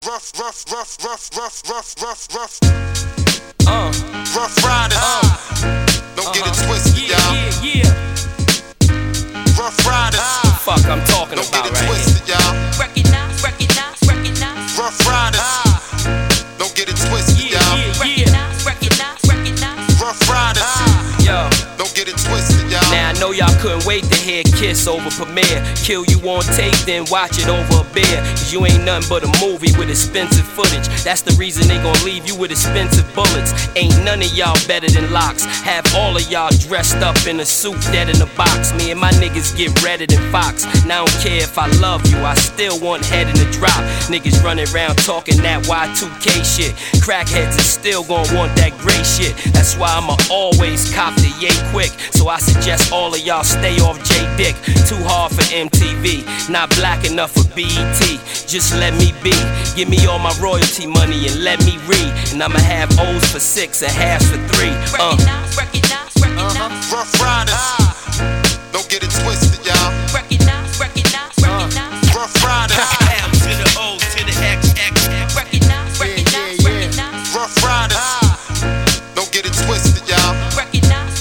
Rough riders. Don't get it twisted, y'all. Rough riders. Fuck, I'm talking don't about get it right twisted, here. y'all. Recognize. Rough riders. Don't get it twisted, y'all. Recognize. Rough riders. Yo. Don't get it twisted, y'all. Now I know y'all couldn't wait to hear Kiss over premiere. Kill you on tape, then watch it over a beer. Cause you ain't nothing but a movie with expensive footage. That's the reason they gon' leave you with expensive bullets. Ain't none of y'all better than Locks. Have all of y'all dressed up in a suit, dead in a box. Me and my niggas get redder than Fox. And I don't care if I love you, I still want head in the drop. Niggas running around talking that Y2K shit. Crackheads is still gon' want that gray shit. That's why I'ma always cop the yay quick. So I suggest all of y'all stay off J-Dick. Too hard for MTV, not black enough for BET. Just let me be, give me all my royalty money and let me read. And I'ma have O's for 6 and halves for 3. Recognize. Rough riders. Don't get it twisted, y'all. Recognize. Rough riders. M to the O to the X. Recognize. Rough riders. Don't get it twisted, y'all. Recognize.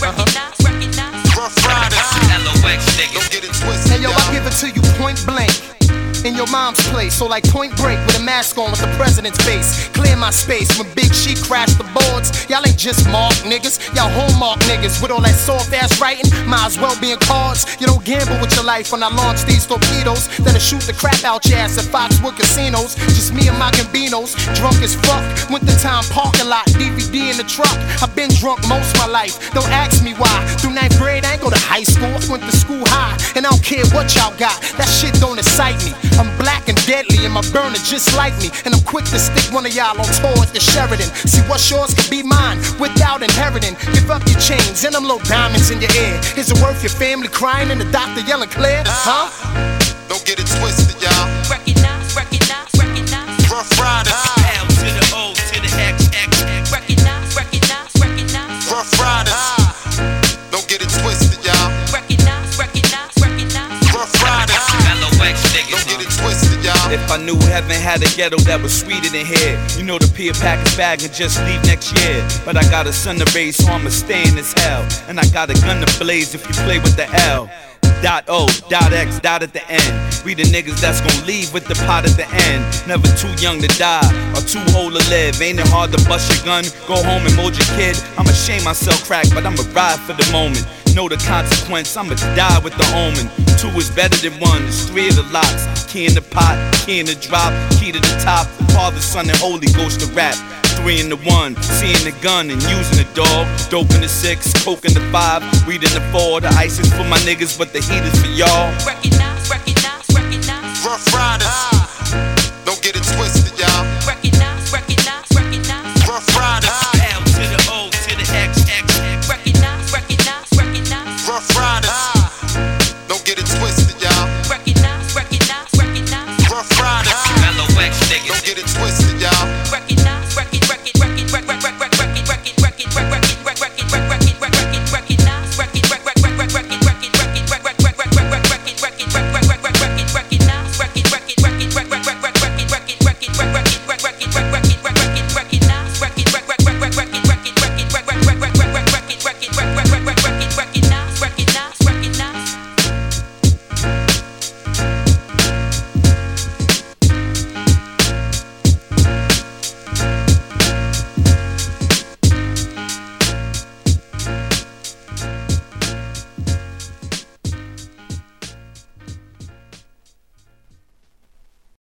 Rough riders. LOX niggas. Don't get it twisted, Hey yo, y'all. I give it to you point blank. In your mom's place, so like Point Break with a mask on with the president's face. Clear my space when Big She crashed the boards. Y'all ain't just mark niggas, y'all hallmark niggas with all that soft ass writing. Might as well be in cards. You don't gamble with your life when I launch these torpedoes that'll shoot the crap out your ass at Foxwood casinos. Just me and my Gambinos, drunk as fuck. Wintertime parking lot, DVD in the truck. I've been drunk most of my life. Don't ask me why. Through 9th grade, I ain't go to high school. I went to school high, and I don't care what y'all got. That shit don't excite me. I'm black and deadly, and my burner just like me. And I'm quick to stick one of y'all on tour at the Sheridan. See what's yours could be mine without inheriting. Give up your chains and them little diamonds in your ear. Is it worth your family crying and the doctor yelling clear? Huh? Don't get it twisted, y'all. Recognize. Rough riders. M to the O to the X. Recognize. Rough riders. Don't get it twisted, y'all. Recognize. Rough riders. LOX niggas. Don't get it twisted, y'all. If I knew heaven had a ghetto that was sweeter than here, you know the peel pack his bag and just leave next year. But I got a son to raise, so I'ma stay in this hell. And I got a gun to blaze if you play with the L. .O, .X, dot at the end. We the niggas that's gon' leave with the pot at the end. Never too young to die or too old to live. Ain't it hard to bust your gun, go home and mold your kid? I'ma shame myself crack, but I'ma ride for the moment. Know the consequence, I'ma die with the omen. 2 is better than 1, it's 3 of the locks. Key in the pot, key in the drop, key to the top. The Father, Son, and Holy Ghost to rap. 3 in the 1, seeing the gun and using the dog. Dope in the 6, coke in the 5, weed in the 4. The ice is for my niggas, but the heat is for y'all. Recognize. Rough riders. Don't get it twisted.